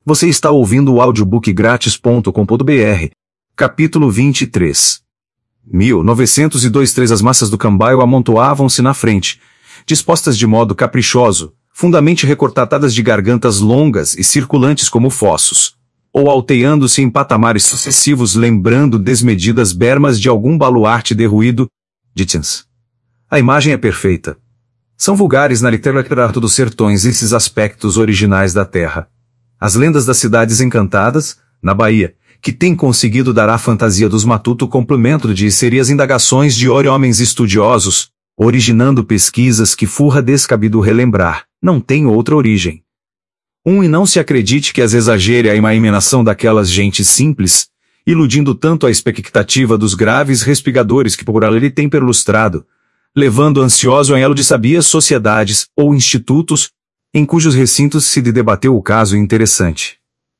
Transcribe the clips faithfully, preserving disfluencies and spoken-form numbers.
Você está ouvindo o audiobook grátis ponto com ponto br. Capítulo vinte e três. mil novecentos e dois As massas do cambaio amontoavam-se na frente, dispostas de modo caprichoso, fundamente recortadas de gargantas longas e circulantes como fossos, ou alteando-se em patamares sucessivos lembrando desmedidas bermas de algum baluarte derruído. Dickens. A imagem é perfeita. São vulgares na literatura dos sertões esses aspectos originais da terra. As lendas das cidades encantadas, na Bahia, que têm conseguido dar à fantasia dos matuto complemento de serias indagações de homens estudiosos, originando pesquisas que furra descabido relembrar, não tem outra origem. Um e não se acredite que as exagere a imaginação daquelas gentes simples, iludindo tanto a expectativa dos graves respigadores que por ali tem perlustrado, levando ansioso a elo de sabias sociedades ou institutos, em cujos recintos se debateu o caso interessante.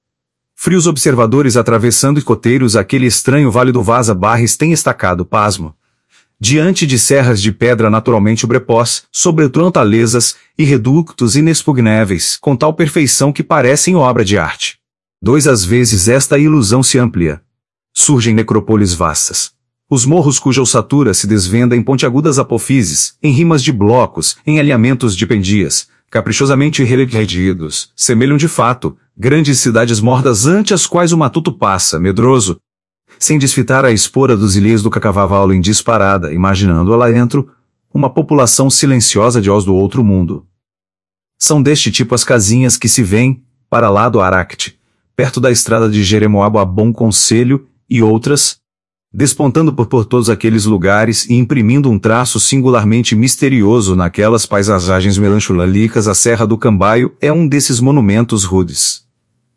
Frios observadores atravessando escoteiros aquele estranho vale do Vaza Barres têm estacado pasmo. Diante de serras de pedra naturalmente brepós, sobre fortalezas e reductos inexpugnáveis, com tal perfeição que parecem obra de arte. Dois às vezes esta ilusão se amplia. Surgem necrópolis vastas. Os morros cuja ossatura se desvenda em pontiagudas apofises, em rimas de blocos, em alinhamentos de pendias, caprichosamente redigidos, semelham de fato, grandes cidades mortas ante as quais o matuto passa, medroso, sem desfitar a espora dos ilhês do cacavavalo em disparada, imaginando lá dentro, uma população silenciosa de os do outro mundo. São deste tipo as casinhas que se vêem, para lá do Araquete, perto da estrada de Jeremoabo a Bom Conselho, e outras, despontando por, por todos aqueles lugares e imprimindo um traço singularmente misterioso naquelas paisagens melancólicas. A Serra do Cambaio é um desses monumentos rudes.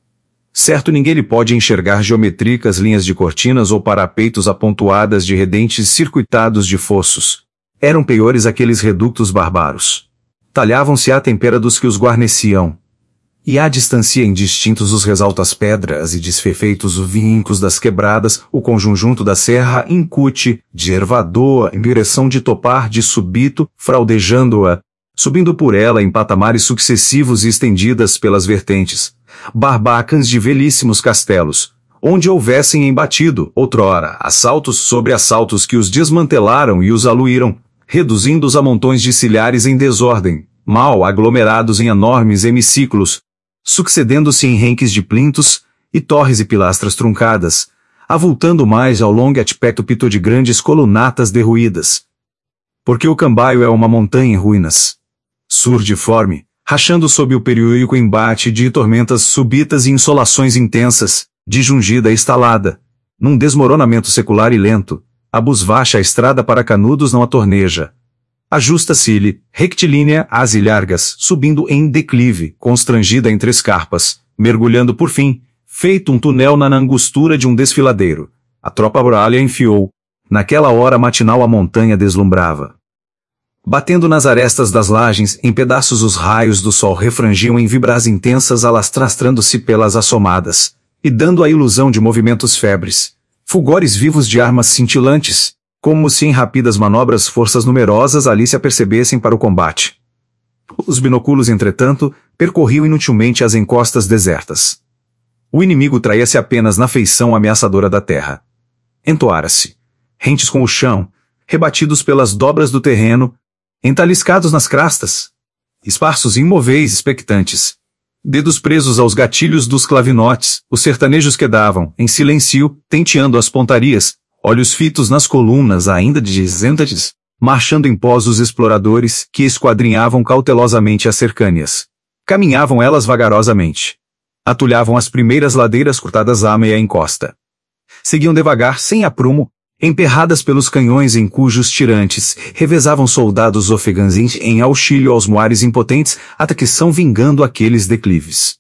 Certo, ninguém lhe pode enxergar geométricas linhas de cortinas ou parapeitos apontoadas de redentes circuitados de fossos. Eram piores aqueles reductos bárbaros. Talhavam-se à tempera dos que os guarneciam. E à distância indistintos os ressaltas pedras e desfeitos vincos das quebradas, o conjunto da serra incute, de ervadoa em direção de topar de súbito, fraudejando-a, subindo por ela em patamares sucessivos e estendidas pelas vertentes, barbacas de velhíssimos castelos, onde houvessem embatido, outrora, assaltos sobre assaltos que os desmantelaram e os aluíram, reduzindo-os a montões de silhares em desordem, mal aglomerados em enormes hemiciclos, sucedendo-se em renques de plintos, e torres e pilastras truncadas, avultando mais ao longo aspecto pito de grandes colunatas derruídas. Porque o cambaio é uma montanha em ruínas. Surdiforme, rachando sob o periódico embate de tormentas súbitas e insolações intensas, de jungida estalada, num desmoronamento secular e lento, a busvacha a estrada para Canudos não a torneja. Ajusta-se-lhe, rectilínea às ilhargas, subindo em declive, constrangida entre escarpas, mergulhando por fim, feito um túnel na angustura de um desfiladeiro. A tropa bralha enfiou. Naquela hora matinal a montanha deslumbrava. Batendo nas arestas das lajes, em pedaços os raios do sol refrangiam em vibras intensas alastrando-se pelas assomadas, e dando a ilusão de movimentos febres, fulgores vivos de armas cintilantes, como se em rápidas manobras forças numerosas ali se apercebessem para o combate. Os binóculos, entretanto, percorriam inutilmente as encostas desertas. O inimigo traía-se apenas na feição ameaçadora da terra. Entoara-se, rentes com o chão, rebatidos pelas dobras do terreno, entaliscados nas crastas, esparsos e imóveis expectantes, dedos presos aos gatilhos dos clavinotes, os sertanejos quedavam, em silêncio, tenteando as pontarias, olhos fitos nas colunas ainda descendentes, marchando em pós os exploradores, que esquadrinhavam cautelosamente as cercâneas. Caminhavam elas vagarosamente. Atulhavam as primeiras ladeiras cortadas à meia encosta. Seguiam devagar, sem aprumo, emperradas pelos canhões em cujos tirantes, revezavam soldados ofegãs em auxílio aos moares impotentes, até que são vingando aqueles declives.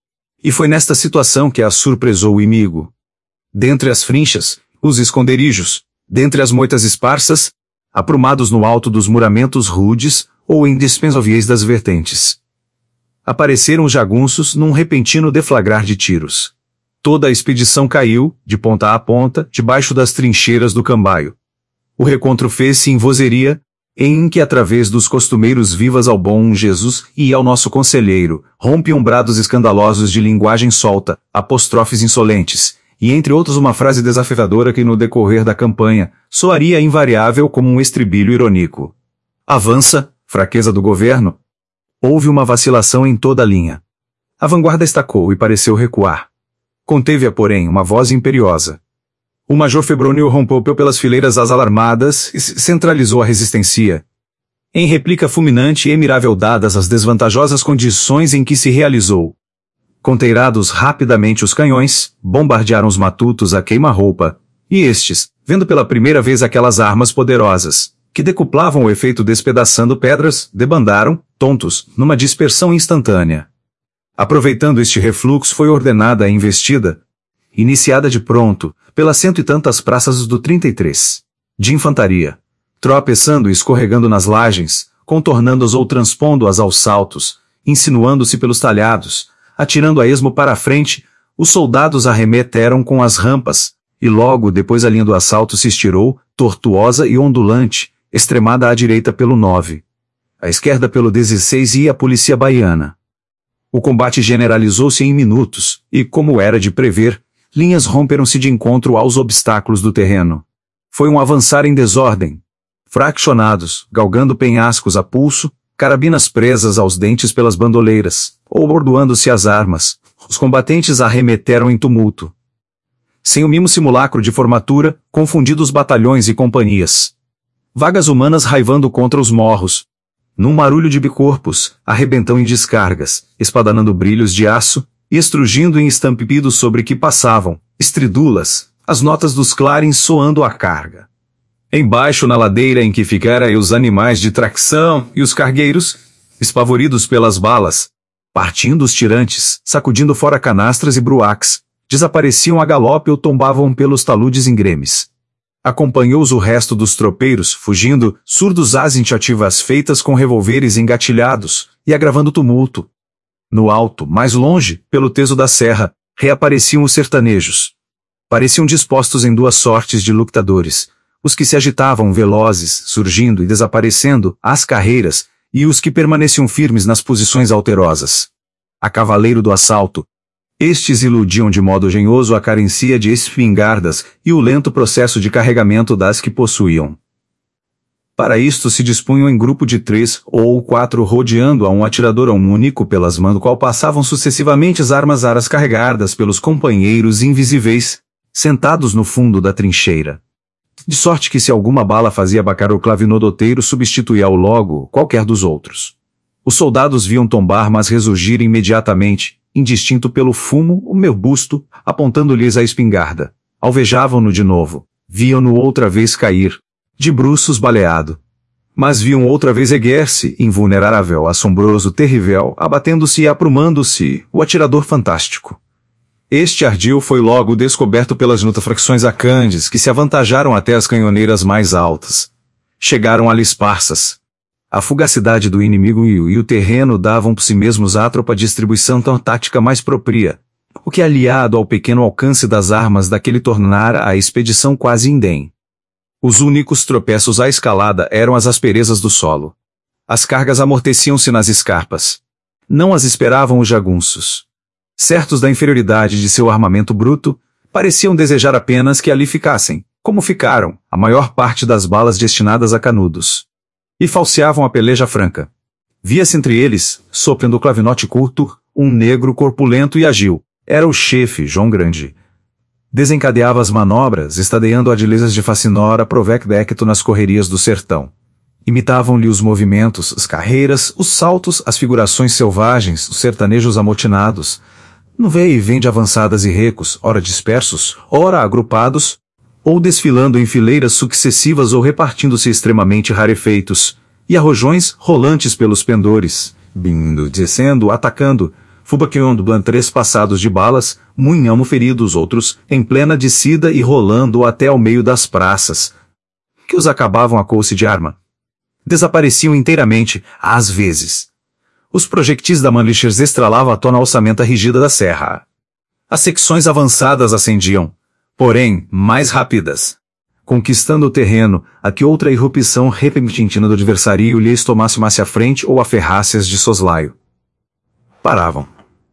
E foi nesta situação que a surpresou o inimigo. Dentre as frinchas, os esconderijos, dentre as moitas esparsas, aprumados no alto dos muramentos rudes, ou em dispensáveis das vertentes. Apareceram os jagunços num repentino deflagrar de tiros. Toda a expedição caiu, de ponta a ponta, debaixo das trincheiras do cambaio. O recontro fez-se em vozeria, em que através dos costumeiros vivas ao bom Jesus e ao nosso conselheiro, rompiam brados escandalosos de linguagem solta, apostrofes insolentes, e entre outros uma frase desafiadora que no decorrer da campanha soaria invariável como um estribilho irônico. Avança, fraqueza do governo. Houve uma vacilação em toda a linha. A vanguarda estacou e pareceu recuar. Conteve-a, porém, uma voz imperiosa. O major Febrônio rompeu pelas fileiras as alarmadas e centralizou a resistência. Em réplica fulminante e emirável dadas as desvantajosas condições em que se realizou. Conteirados rapidamente os canhões, bombardearam os matutos a queima-roupa, e estes, vendo pela primeira vez aquelas armas poderosas, que decuplavam o efeito despedaçando pedras, debandaram, tontos, numa dispersão instantânea. Aproveitando este refluxo foi ordenada a investida, iniciada de pronto, pelas cento e tantas praças do trinta e três, de infantaria, tropeçando e escorregando nas lajes, contornando-as ou transpondo-as aos saltos, insinuando-se pelos talhados, atirando a esmo para a frente, os soldados arremeteram com as rampas, e logo depois a linha do assalto se estirou, tortuosa e ondulante, extremada à direita pelo nove, à esquerda pelo dezesseis e a polícia baiana. O combate generalizou-se em minutos, e, como era de prever, linhas romperam-se de encontro aos obstáculos do terreno. Foi um avançar em desordem. Fraccionados, galgando penhascos a pulso, carabinas presas aos dentes pelas bandoleiras, ou bordoando-se as armas, os combatentes arremeteram em tumulto. Sem o mimo simulacro de formatura, confundidos batalhões e companhias. Vagas humanas raivando contra os morros. Num marulho de bicorpos, arrebentam em descargas, espadanando brilhos de aço, e estrugindo em estampidos sobre que passavam, estridulas, as notas dos clarins soando a carga. Embaixo na ladeira em que ficara os animais de tração e os cargueiros, espavoridos pelas balas, partindo os tirantes, sacudindo fora canastras e bruaques, desapareciam a galope ou tombavam pelos taludes ingremes. Acompanhou-os o resto dos tropeiros, fugindo, surdos às iniciativas feitas com revólveres engatilhados, e agravando o tumulto. No alto, mais longe, pelo teso da serra, reapareciam os sertanejos. Pareciam dispostos em duas sortes de lutadores, os que se agitavam velozes, surgindo e desaparecendo, às carreiras, e os que permaneciam firmes nas posições alterosas. A cavaleiro do assalto. Estes iludiam de modo engenhoso a carencia de espingardas e o lento processo de carregamento das que possuíam. Para isto se dispunham em grupo de três ou quatro rodeando a um atirador a um único pelas mãos do qual passavam sucessivamente as armas aras carregadas pelos companheiros invisíveis, sentados no fundo da trincheira. De sorte que se alguma bala fazia bacar o clavinodoteiro substituía-o logo qualquer dos outros. Os soldados viam tombar mas ressurgir imediatamente, indistinto pelo fumo, o meu busto, apontando-lhes a espingarda. Alvejavam-no de novo. Viam-no outra vez cair, de bruços baleado. Mas viam outra vez erguer-se, invulnerável, assombroso, terrível, abatendo-se e aprumando-se, o atirador fantástico. Este ardil foi logo descoberto pelas nutafracções acandes, que se avantajaram até as canhoneiras mais altas. Chegaram ali esparsas. A fugacidade do inimigo e o, e o terreno davam por si mesmos à tropa distribuição tão tática mais propria, o que aliado ao pequeno alcance das armas daquele tornara a expedição quase indém. Os únicos tropeços à escalada eram as asperezas do solo. As cargas amorteciam-se nas escarpas. Não as esperavam os jagunços. Certos da inferioridade de seu armamento bruto, pareciam desejar apenas que ali ficassem, como ficaram, a maior parte das balas destinadas a canudos. E falseavam a peleja franca. Via-se entre eles, soprando o clavinote curto, um negro corpulento e ágil. Era o chefe, João Grande. Desencadeava as manobras, estadeando adilezas de facinora provec decto nas correrias do sertão. Imitavam-lhe os movimentos, as carreiras, os saltos, as figurações selvagens, os sertanejos amotinados, no véi e vem de avançadas e recos, ora dispersos, ora agrupados, ou desfilando em fileiras sucessivas ou repartindo-se extremamente rarefeitos, e arrojões rolantes pelos pendores, vindo, descendo, atacando, fubaqueando três passados de balas, munhamo feridos outros, em plena descida e rolando até ao meio das praças, que os acabavam a couce de arma. Desapareciam inteiramente, às vezes. Os projectis da Mannlichers estralavam a tona alçamenta rígida da serra. As secções avançadas ascendiam, porém, mais rápidas. conquistando o terreno, a que outra irrupção repentina do adversário lhes tomasse-se à frente ou aferrasse-as de soslaio. Paravam.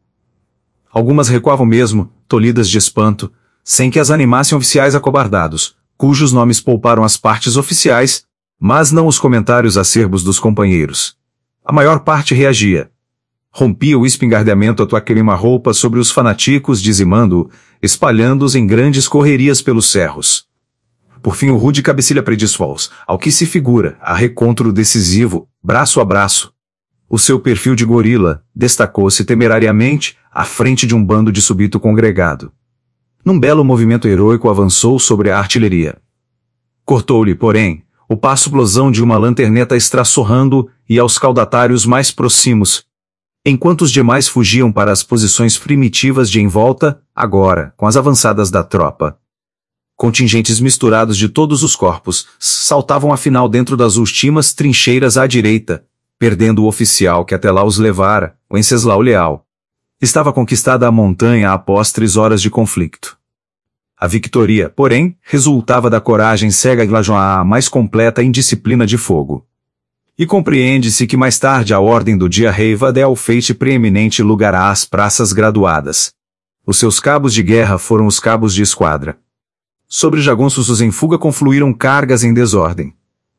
Algumas recuavam mesmo, tolhidas de espanto, sem que as animassem oficiais acobardados, cujos nomes pouparam as partes oficiais, mas não os comentários acerbos dos companheiros. A maior parte reagia. Rompia o espingardeamento a tua queima-roupa sobre os fanaticos, dizimando-o, espalhando-os em grandes correrias pelos cerros. Por fim o rude cabecilha predispôs, ao que se figura, a recontro decisivo, braço a braço. O seu perfil de gorila destacou-se temerariamente, à frente de um bando de súbito congregado. Num belo movimento heroico avançou sobre a artilharia. Cortou-lhe, porém, o passo explosão de uma lanterneta estraçorrando e aos caudatários mais próximos, enquanto os demais fugiam para as posições primitivas de envolta, agora, com as avançadas da tropa. Contingentes misturados de todos os corpos, saltavam afinal dentro das últimas trincheiras à direita, perdendo o oficial que até lá os levara, o Enceslau Leal. Estava conquistada a montanha após três horas de conflito. A victoria, porém, resultava da coragem cega e a mais completa indisciplina de fogo. E compreende-se que mais tarde a ordem do dia reiva deu ao feite preeminente lugar às praças graduadas. Os seus cabos de guerra foram os cabos de esquadra. Sobre jagunços os em fuga confluíram cargas em desordem.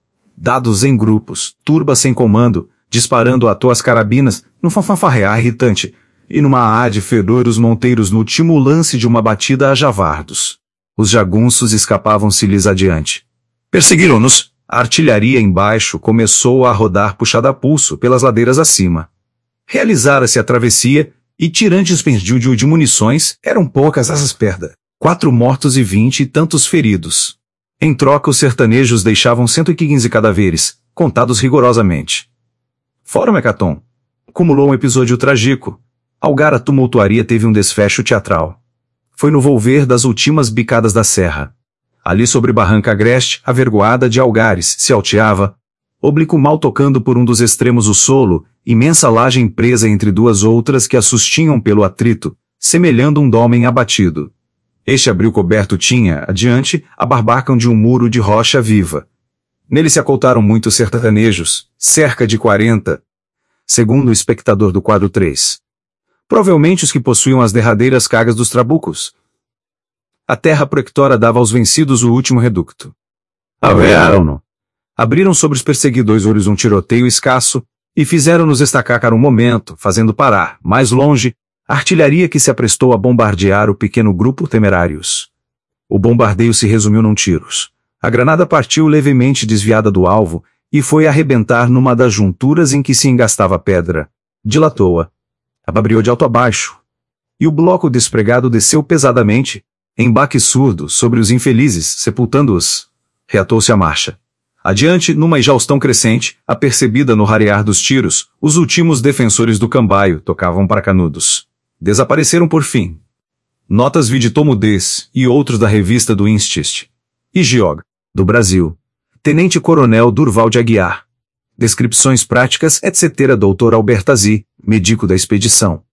Dados em grupos, turbas sem comando, disparando à toa as carabinas, num fanfarrear irritante, e numa há de fedor os monteiros no último lance de uma batida a javardos. Os jagunços escapavam-se-lhes adiante. Perseguiram-nos. A artilharia embaixo começou a rodar puxada a pulso pelas ladeiras acima. Realizara-se a travessia, e tirantes pendídio de munições, eram poucas as perdas. Quatro mortos e vinte e tantos feridos. Em troca os sertanejos deixavam cento e quinze cadáveres, contados rigorosamente. Fora o Mecaton. Cumulou um episódio trágico. Algar a tumultuaria teve um desfecho teatral. Foi no volver das últimas bicadas da serra. Ali sobre barranca agreste, a vergoada de Algares se alteava, oblíquo mal tocando por um dos extremos o solo, imensa laje presa entre duas outras que a sustinham pelo atrito, semelhando um dólmen abatido. Este abril coberto tinha, adiante, a barbacão de um muro de rocha viva. Nele se acoltaram muitos sertanejos, cerca de quarenta, segundo o espectador do quadro três. Provavelmente os que possuíam as derradeiras cargas dos trabucos. A terra proectora dava aos vencidos o último reducto. Avearam-no. Abriram sobre os perseguidores um tiroteio escasso, e fizeram-nos estacar um momento, fazendo parar, mais longe, a artilharia que se aprestou a bombardear o pequeno grupo temerários. O bombardeio se resumiu num tiros. A granada partiu levemente desviada do alvo, e foi arrebentar numa das junturas em que se engastava a pedra. Dilatou-a. Ababriou de alto a baixo. E o bloco despregado desceu pesadamente, em baque surdo, sobre os infelizes, sepultando-os. Reatou-se a marcha. Adiante, numa exaustão crescente, apercebida no rarear dos tiros, os últimos defensores do cambaio tocavam para canudos. Desapareceram por fim. Notas vi de Tomo Dez e outros da revista do Instist. E Geog, do Brasil. Tenente-Coronel Durval de Aguiar. Descrições práticas, etcétera doutor Albertazzi, médico da expedição.